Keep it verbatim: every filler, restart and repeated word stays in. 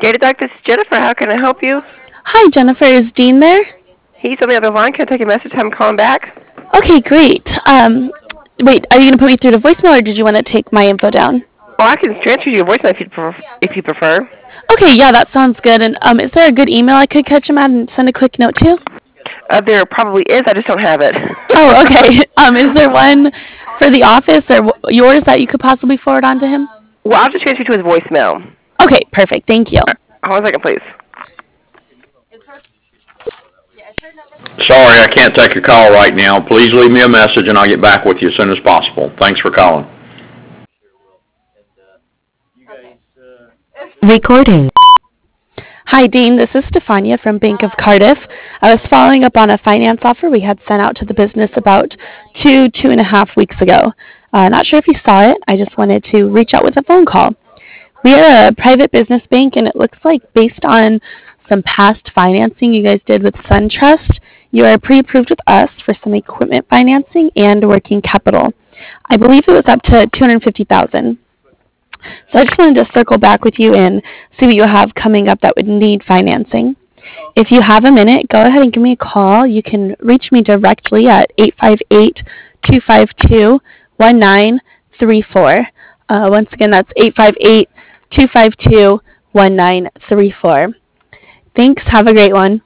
Gator Doc, this is Jennifer. How can I help you? Hi, Jennifer. Is Dean there? He's on the other line. Can I take a message? Have him call him back? Okay, great. Um, wait, are you gonna put me through to voicemail, or did you want to take my info down? Well, I can transfer you a voicemail if you prefer. If you prefer. Okay, yeah, that sounds good. And um, is there a good email I could catch him at and send a quick note to? Uh, there probably is. I just don't have it. Oh, okay. Um, is there one for the office or w- yours that you could possibly forward on to him? Well, I'll just transfer you to his voicemail. Okay, perfect. Thank you. Hold on a second, please. Sorry, I can't take your call right now. Please leave me a message and I'll get back with you as soon as possible. Thanks for calling. Recording. Hi, Dean. This is Stefania from Bank of Cardiff. I was following up on a finance offer we had sent out to the business about two, two and a half weeks ago. Uh, not sure if you saw it. I just wanted to reach out with a phone call. We are a private business bank, and it looks like based on some past financing you guys did with SunTrust, you are pre-approved with us for some equipment financing and working capital. I believe it was up to two hundred fifty thousand dollars. So I just wanted to circle back with you and see what you have coming up that would need financing. If you have a minute, go ahead and give me a call. You can reach me directly at eight five eight, two five two, one nine three four. Uh, once again, that's eight five eight, two five two, one nine three four. Thanks. Have a great one.